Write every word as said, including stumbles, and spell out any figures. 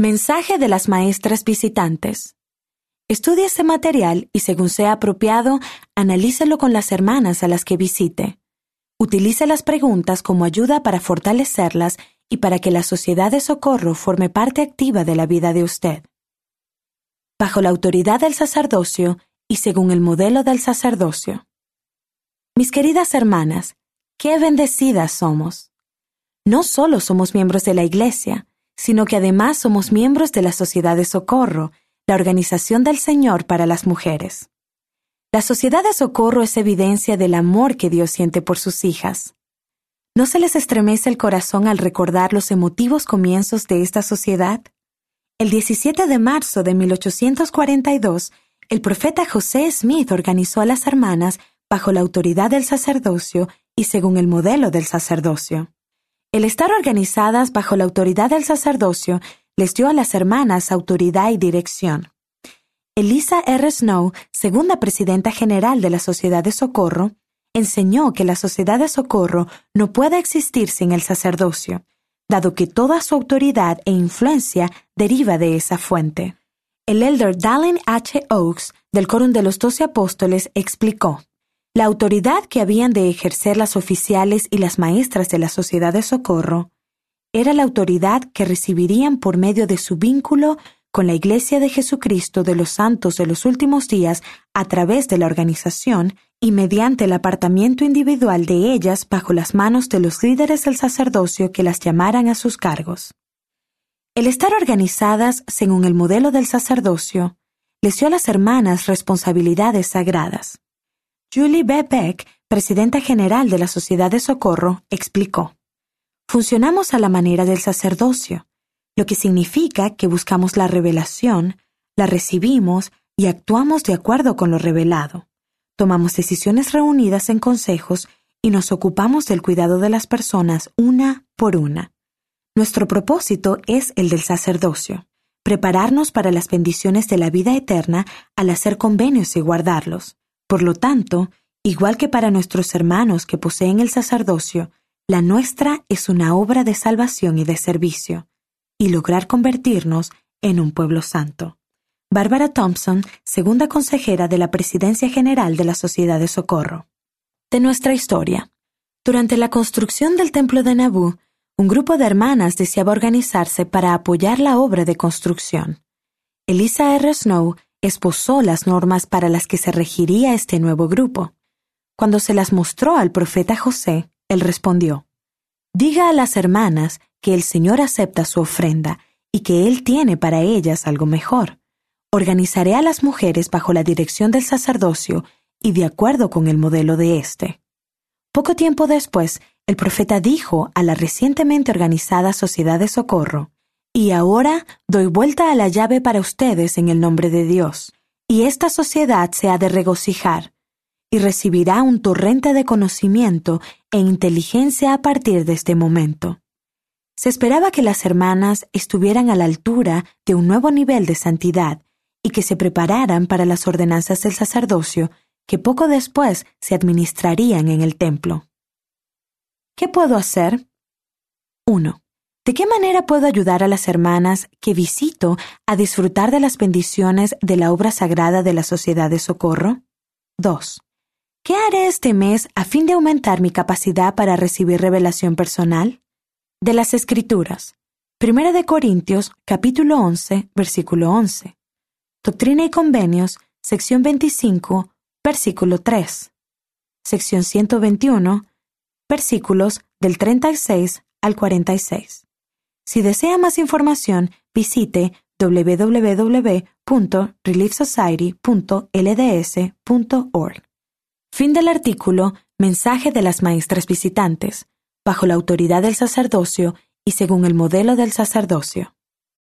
Mensaje de las maestras visitantes. Estudie este material y, según sea apropiado, analícelo con las hermanas a las que visite. Utilice las preguntas como ayuda para fortalecerlas y para que la Sociedad de Socorro forme parte activa de la vida de usted. Bajo la autoridad del sacerdocio y según el modelo del sacerdocio. Mis queridas hermanas, qué bendecidas somos. No solo somos miembros de la Iglesia, sino que además somos miembros de la Sociedad de Socorro, la organización del Señor para las mujeres. La Sociedad de Socorro es evidencia del amor que Dios siente por sus hijas. ¿No se les estremece el corazón al recordar los emotivos comienzos de esta sociedad? El diecisiete de marzo de mil ochocientos cuarenta y dos, el profeta José Smith organizó a las hermanas bajo la autoridad del sacerdocio y según el modelo del sacerdocio. El estar organizadas bajo la autoridad del sacerdocio les dio a las hermanas autoridad y dirección. Eliza R. Snow, segunda presidenta general de la Sociedad de Socorro, enseñó que la Sociedad de Socorro no puede existir sin el sacerdocio, dado que toda su autoridad e influencia deriva de esa fuente. El elder Dallin H. Oaks, del Quórum de los Doce Apóstoles, explicó: la autoridad que habían de ejercer las oficiales y las maestras de la Sociedad de Socorro era la autoridad que recibirían por medio de su vínculo con la Iglesia de Jesucristo de los Santos de los Últimos Días a través de la organización y mediante el apartamiento individual de ellas bajo las manos de los líderes del sacerdocio que las llamaran a sus cargos. El estar organizadas según el modelo del sacerdocio les dio a las hermanas responsabilidades sagradas. Julie B. Beck, presidenta general de la Sociedad de Socorro, explicó: funcionamos a la manera del sacerdocio, lo que significa que buscamos la revelación, la recibimos y actuamos de acuerdo con lo revelado. Tomamos decisiones reunidas en consejos y nos ocupamos del cuidado de las personas una por una. Nuestro propósito es el del sacerdocio, prepararnos para las bendiciones de la vida eterna al hacer convenios y guardarlos. Por lo tanto, igual que para nuestros hermanos que poseen el sacerdocio, la nuestra es una obra de salvación y de servicio, y lograr convertirnos en un pueblo santo. Barbara Thompson, segunda consejera de la Presidencia General de la Sociedad de Socorro. De nuestra historia. Durante la construcción del Templo de Nabú, un grupo de hermanas deseaba organizarse para apoyar la obra de construcción. Eliza R. Snow esbozó las normas para las que se regiría este nuevo grupo. Cuando se las mostró al profeta José, él respondió: diga a las hermanas que el Señor acepta su ofrenda y que Él tiene para ellas algo mejor. Organizaré a las mujeres bajo la dirección del sacerdocio y de acuerdo con el modelo de éste. Poco tiempo después, el profeta dijo a la recientemente organizada Sociedad de Socorro: y ahora doy vuelta a la llave para ustedes en el nombre de Dios, y esta sociedad se ha de regocijar, y recibirá un torrente de conocimiento e inteligencia a partir de este momento. Se esperaba que las hermanas estuvieran a la altura de un nuevo nivel de santidad y que se prepararan para las ordenanzas del sacerdocio que poco después se administrarían en el templo. ¿Qué puedo hacer? uno. ¿De qué manera puedo ayudar a las hermanas que visito a disfrutar de las bendiciones de la obra sagrada de la Sociedad de Socorro? dos. ¿Qué haré este mes a fin de aumentar mi capacidad para recibir revelación personal? De las Escrituras. Primera de Corintios, capítulo once, versículo once. Doctrina y Convenios, sección veinticinco, versículo tres. Sección ciento veintiuno, versículos del treinta y seis al cuarenta y seis. Si desea más información, visite w w w punto relief society punto l d s punto org. Fin del artículo Mensaje de las maestras visitantes, bajo la autoridad del sacerdocio y según el modelo del sacerdocio.